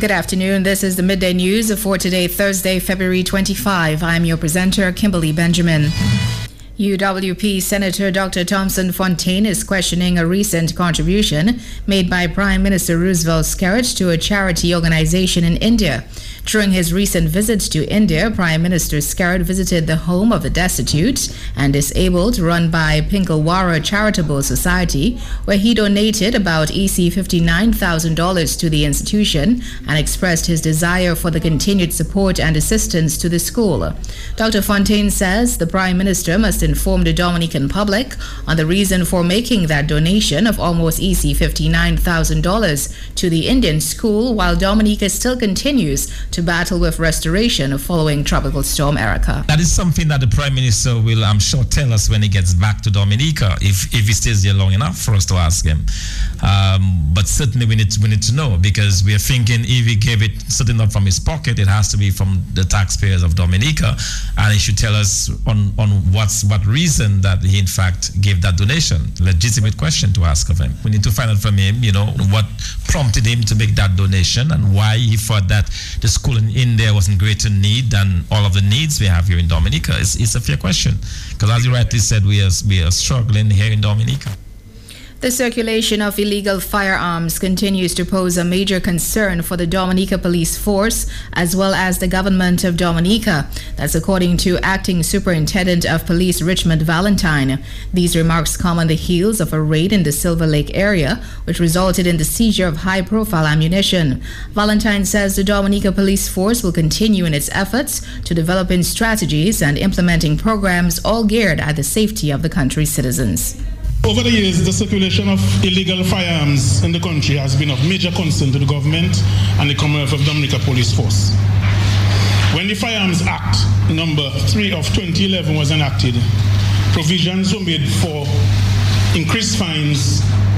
Good afternoon. This is the Midday News for today, Thursday, February 25. I'm your presenter, Kimberly Benjamin. UWP Senator Dr. Thompson Fontaine is questioning a recent contribution made by Prime Minister Roosevelt Skerrit to a charity organization in India. During his recent visits to India, Prime Minister Skerrit visited the home of the destitute and disabled run by Pinkalwara Charitable Society, where he donated about $59,000 to the institution and expressed his desire for the continued support and assistance to the school. Dr. Fontaine says the Prime Minister must inform the Dominican public on the reason for making that donation of almost $59,000 to the Indian school, while Dominica still continues to battle with restoration following Tropical Storm Erica. That is something that the Prime Minister will, I'm sure, tell us when he gets back to Dominica, if he stays there long enough for us to ask him. But certainly we need to know, because we are thinking if he gave it certainly not from his pocket, it has to be from the taxpayers of Dominica, and he should tell us on what reason that he in fact gave that donation. Legitimate question to ask of him. We need to find out from him, what prompted him to make that donation and why he thought that the school in India was in greater need than all of the needs we have here in Dominica. It's a fair question, because as you rightly said, we are struggling here in Dominica. The circulation of illegal firearms continues to pose a major concern for the Dominica Police Force as well as the government of Dominica. That's according to Acting Superintendent of Police Richmond Valentine. These remarks come on the heels of a raid in the Silver Lake area, which resulted in the seizure of high-profile ammunition. Valentine says the Dominica Police Force will continue in its efforts to developing strategies and implementing programs all geared at the safety of the country's citizens. Over the years, the circulation of illegal firearms in the country has been of major concern to the government and the Commonwealth of Dominica Police Force. When the Firearms Act number 3 of 2011 was enacted, provisions were made for increased fines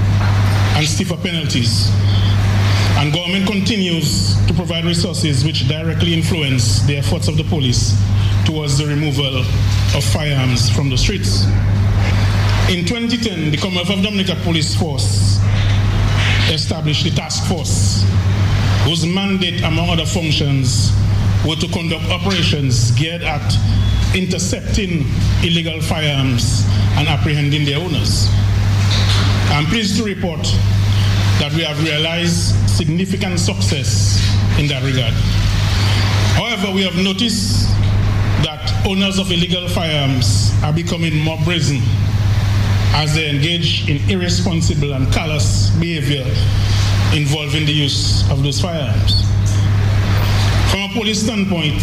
and stiffer penalties. And government continues to provide resources which directly influence the efforts of the police towards the removal of firearms from the streets. In 2010, the Commonwealth of Dominica Police Force established the task force, whose mandate, among other functions, were to conduct operations geared at intercepting illegal firearms and apprehending their owners. I'm pleased to report that we have realized significant success in that regard. However, we have noticed that owners of illegal firearms are becoming more brazen as they engage in irresponsible and callous behavior involving the use of those firearms. From a police standpoint,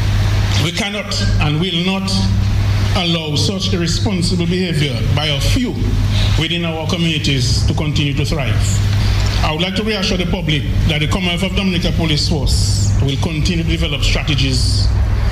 we cannot and will not allow such irresponsible behavior by a few within our communities to continue to thrive. I would like to reassure the public that the Commonwealth of Dominica Police Force will continue to develop strategies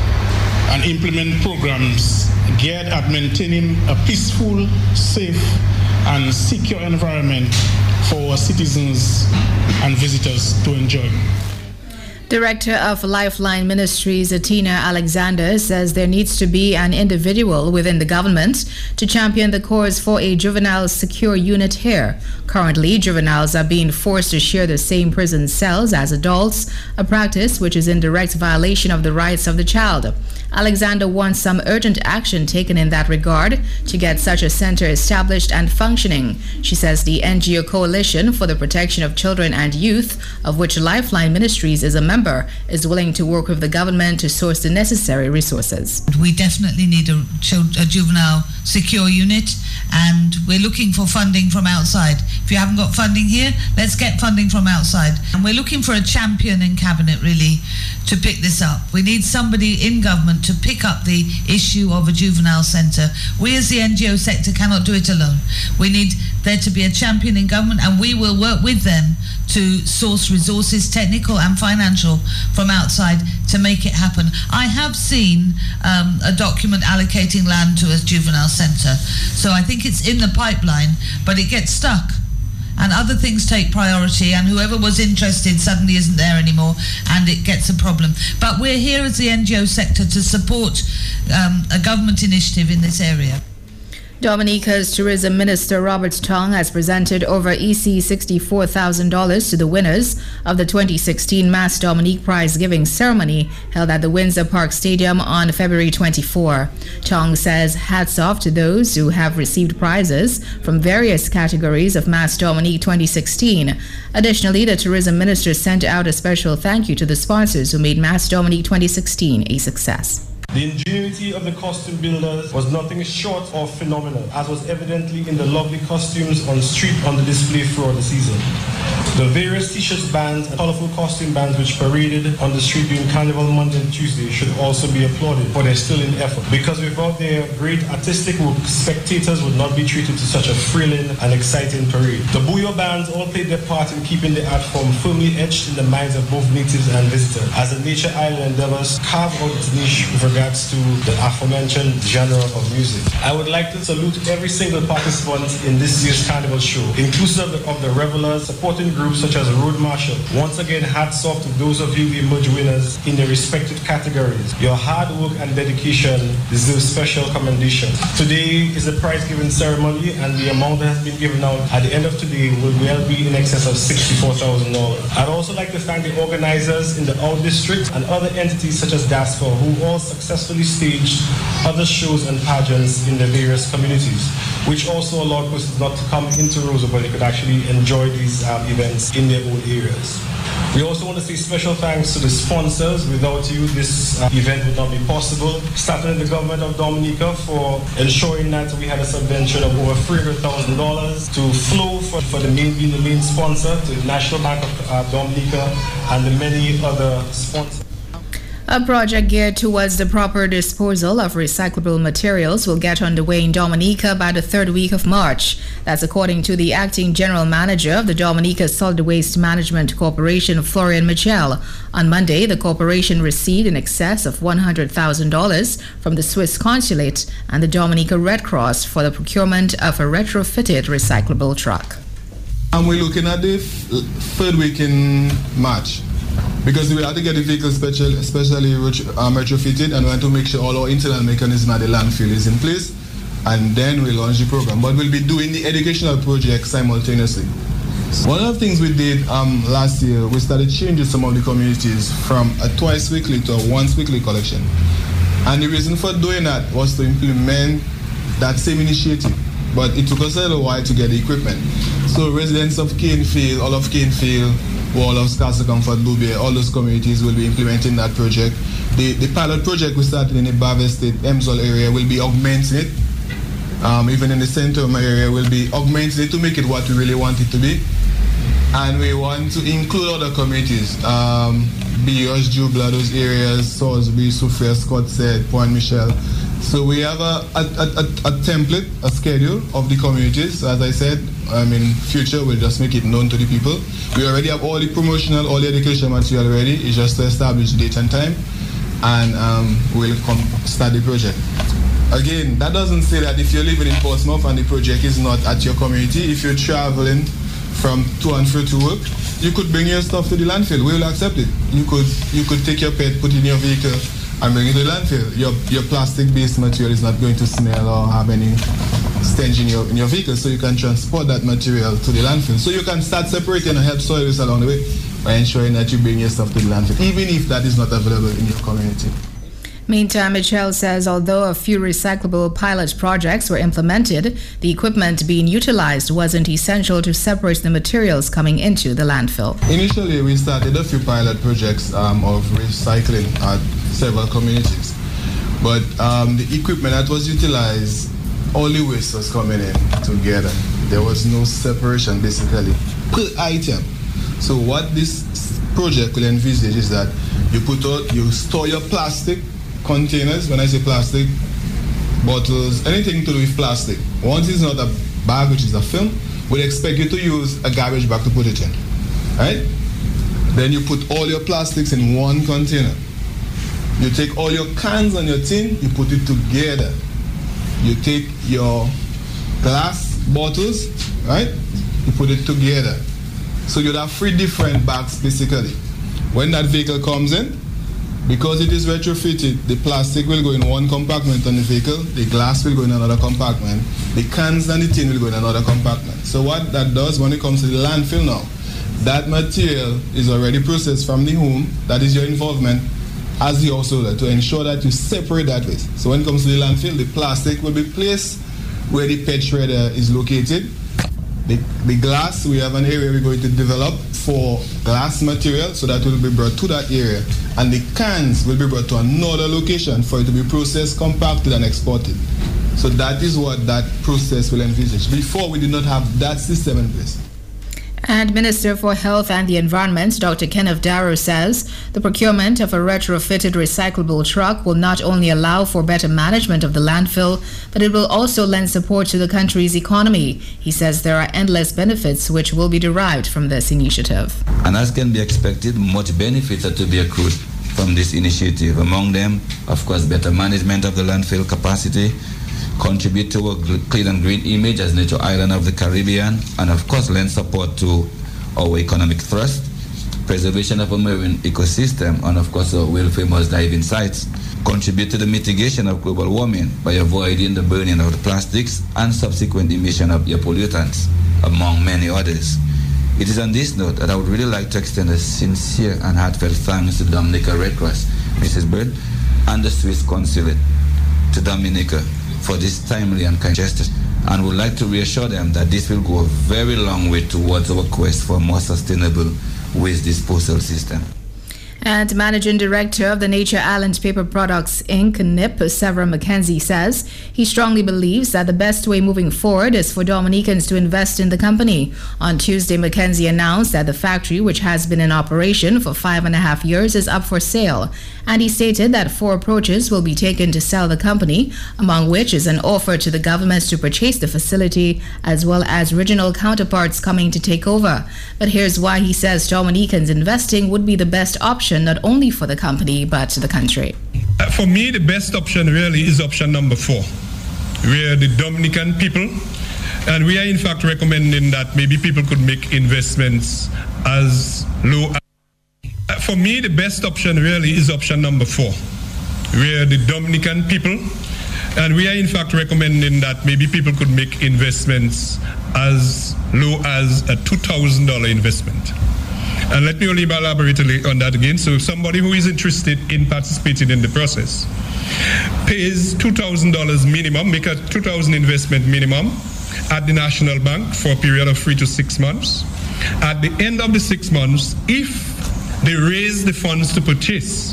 and implement programs geared at maintaining a peaceful, safe, and secure environment for our citizens and visitors to enjoy. Director of Lifeline Ministries, Atina Alexander, says there needs to be an individual within the government to champion the cause for a juvenile secure unit here. Currently, juveniles are being forced to share the same prison cells as adults, a practice which is in direct violation of the rights of the child. Alexander wants some urgent action taken in that regard to get such a center established and functioning. She says the NGO Coalition for the Protection of Children and Youth, of which Lifeline Ministries is a member, is willing to work with the government to source the necessary resources. We definitely need a juvenile secure unit, and we're looking for funding from outside. If you haven't got funding here, let's get funding from outside. And we're looking for a champion in cabinet, really, to pick this up. We need somebody in government to pick up the issue of a juvenile centre. We as the NGO sector cannot do it alone. We need there to be a champion in government, and we will work with them to source resources, technical and financial, from outside to make it happen. I have seen a document allocating land to a juvenile centre, so I think it's in the pipeline, but it gets stuck. And other things take priority, and whoever was interested suddenly isn't there anymore, and it gets a problem. But we're here as the NGO sector to support a government initiative in this area. Dominica's Tourism Minister Robert Tong has presented over EC $64,000 to the winners of the 2016 Mass Dominique Prize giving ceremony held at the Windsor Park Stadium on February 24. Tong says hats off to those who have received prizes from various categories of Mass Dominique 2016. Additionally, the Tourism Minister sent out a special thank you to the sponsors who made Mass Dominique 2016 a success. The ingenuity of the costume builders was nothing short of phenomenal, as was evidently in the lovely costumes on the display throughout the season. The various t-shirts bands and colorful costume bands which paraded on the street during Carnival Monday and Tuesday should also be applauded for their sterling effort, because without their great artistic work, spectators would not be treated to such a thrilling and exciting parade. The Bouyo bands all played their part in keeping the art form firmly etched in the minds of both natives and visitors, as the Nature Island endeavors carve out its niche with regards to the aforementioned genre of music. I would like to salute every single participant in this year's Carnival show, inclusive of the revelers, supporting groups such as Road Marshal. Once again, hats off to those of you who emerged winners in their respective categories. Your hard work and dedication deserve special commendation. Today is a prize-giving ceremony, and the amount that has been given out at the end of today will well be in excess of $64,000. I'd also like to thank the organizers in the Out District and other entities such as DASPA, who all successfully staged other shows and pageants in the various communities, which also allowed persons not to come into Roseau, but they could actually enjoy these events in their own areas. We also want to say special thanks to the sponsors. Without you, this event would not be possible. Starting with the government of Dominica for ensuring that we had a subvention of over $300,000 to flow for being the main sponsor, to the National Bank of Dominica and the many other sponsors. A project geared towards the proper disposal of recyclable materials will get underway in Dominica by the third week of March. That's according to the acting general manager of the Dominica Solid Waste Management Corporation, Florian Michel. On Monday, the corporation received in excess of $100,000 from the Swiss consulate and the Dominica Red Cross for the procurement of a retrofitted recyclable truck. And we're looking at the third week in March, because we have to get the vehicle especially retrofitted, and we want to make sure all our internal mechanism at the landfill is in place, and then we launch the program. But we'll be doing the educational project simultaneously. One of the things we did last year, we started changing some of the communities from a twice weekly to a once weekly collection. And the reason for doing that was to implement that same initiative. But it took us a little while to get the equipment. So residents of Canefield, all of Canefield, all of Castle Comfort, Blueberry, all those communities will be implementing that project. The pilot project we started in the Barber Estate, Emsall area, will be augmenting it. Even in the Centrum area, will be augmenting it to make it what we really want it to be. And we want to include other communities, Bios, Jubla, those areas, Salisbury, Soufriere, Scottshead, Point Michel. So we have a template, a schedule of the communities. As I said, in future we'll just make it known to the people. We already have all the promotional, all the education material ready. It's just to establish date and time, and we'll start the project. Again, that doesn't say that if you're living in Portsmouth and the project is not at your community, if you're traveling from to and fro to work, you could bring your stuff to the landfill. We will accept it. You could take your pet, put it in your vehicle, and bring it to the landfill. Your plastic-based material is not going to smell or have any stench in your vehicle, so you can transport that material to the landfill. So you can start separating and help soil waste along the way by ensuring that you bring your stuff to the landfill, even if that is not available in your community. Meantime, Michel says although a few recyclable pilot projects were implemented, the equipment being utilized wasn't essential to separate the materials coming into the landfill. Initially, we started a few pilot projects of recycling at several communities. But the equipment that was utilized, all the waste was coming in together. There was no separation, basically, per item. So what this project will envisage is that you store your plastic containers. When I say plastic, bottles, anything to do with plastic. Once it's not a bag, which is a film, we'll expect you to use a garbage bag to put it in, right? Then you put all your plastics in one container. You take all your cans and your tin, you put it together. You take your glass bottles, right? You put it together. So you'll have 3 different bags, basically. When that vehicle comes in, because it is retrofitted, the plastic will go in one compartment on the vehicle, the glass will go in another compartment, The cans and the tin will go in another compartment. So what that does when it comes to the landfill now, that material is already processed from the home. That is your involvement as the householder to ensure that you separate that waste. So when it comes to the landfill, the plastic will be placed where the pet shredder is located. The glass, we have an area we're going to develop for glass material, so that will be brought to that area. And the cans will be brought to another location for it to be processed, compacted, and exported. So that is what that process will envisage. Before, we did not have that system in place. And Minister for Health and the Environment, Dr. Kenneth Darrow, says the procurement of a retrofitted recyclable truck will not only allow for better management of the landfill, but it will also lend support to the country's economy. He says there are endless benefits which will be derived from this initiative. And as can be expected, much benefits are to be accrued from this initiative. Among them, of course, better management of the landfill capacity, contribute to a clean and green image as nature island of the Caribbean, and of course lend support to our economic thrust, preservation of a marine ecosystem, and of course our world famous diving sites, contribute to the mitigation of global warming by avoiding the burning of the plastics and subsequent emission of air pollutants, among many others. It is on this note that I would really like to extend a sincere and heartfelt thanks to Dominica Red Cross, Mrs. Bird, and the Swiss Consulate to Dominica for this timely and kind gesture, and would like to reassure them that this will go a very long way towards our quest for a more sustainable waste disposal system. And Managing Director of the Nature Island Paper Products Inc., NIP, Severin McKenzie, says he strongly believes that the best way moving forward is for Dominicans to invest in the company. On Tuesday, McKenzie announced that the factory, which has been in operation for 5.5 years, is up for sale. And he stated that 4 approaches will be taken to sell the company, among which is an offer to the government to purchase the facility, as well as regional counterparts coming to take over. But here's why he says Dominicans investing would be the best option, not only for the company, but the country. For me, the best option really is option number 4. We are the Dominican people, and we are in fact recommending that maybe people could make investments as low as... For me, the best option really is option number 4. We are the Dominican people, and we are in fact recommending that maybe people could make investments as low as a $2,000 investment. And let me only elaborate on that again. So if somebody who is interested in participating in the process pays $2,000 minimum, make a $2,000 investment minimum at the National Bank for a period of 3 to 6 months. At the end of the 6 months, if they raise the funds to purchase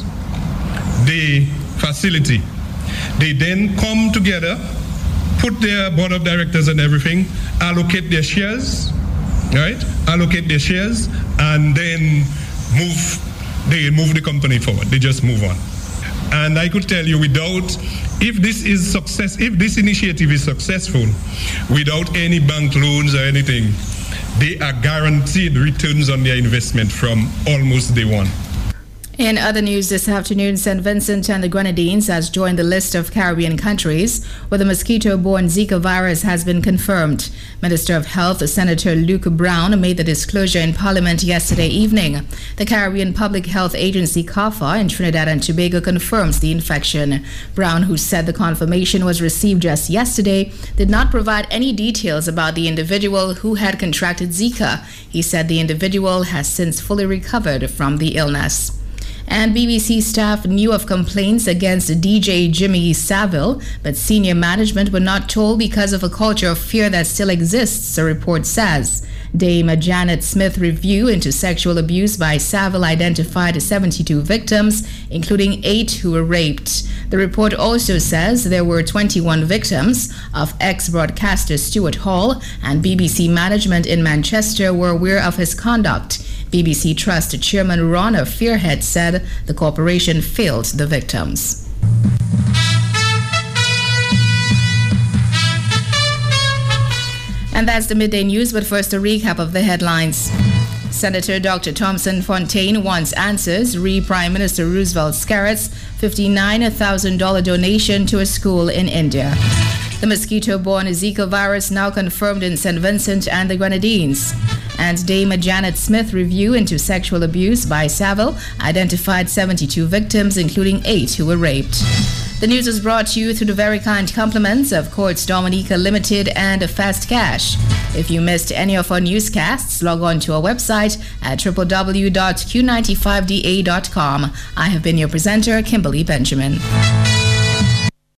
the facility, they then come together, put their board of directors and everything, allocate their shares, right? Allocate their shares, and then move the company forward. They just move on. And I could tell you, if this initiative is successful, without any bank loans or anything, they are guaranteed returns on their investment from almost day one. In other news this afternoon, St. Vincent and the Grenadines has joined the list of Caribbean countries where the mosquito-borne Zika virus has been confirmed. Minister of Health, Senator Luke Brown, made the disclosure in Parliament yesterday evening. The Caribbean Public Health Agency, CARPHA, in Trinidad and Tobago confirms the infection. Brown, who said the confirmation was received just yesterday, did not provide any details about the individual who had contracted Zika. He said the individual has since fully recovered from the illness. And BBC staff knew of complaints against DJ Jimmy Savile, but senior management were not told because of a culture of fear that still exists, the report says. Dame Janet Smith review into sexual abuse by Savile identified 72 victims, including 8 who were raped. The report also says there were 21 victims of ex-broadcaster Stuart Hall, and BBC management in Manchester were aware of his conduct. BBC Trust Chairman Ronna Fearhead said the corporation failed the victims. And that's the midday news, but first a recap of the headlines. Senator Dr. Thompson Fontaine wants answers, Prime Minister Roosevelt Scarrett's $59,000 donation to a school in India. The mosquito-borne Zika virus now confirmed in St. Vincent and the Grenadines. And Dame Janet Smith review into sexual abuse by Savile identified 72 victims, including 8 who were raped. The news was brought to you through the very kind compliments of Courts Dominica Limited and Fast Cash. If you missed any of our newscasts, log on to our website at www.q95da.com. I have been your presenter, Kimberly Benjamin.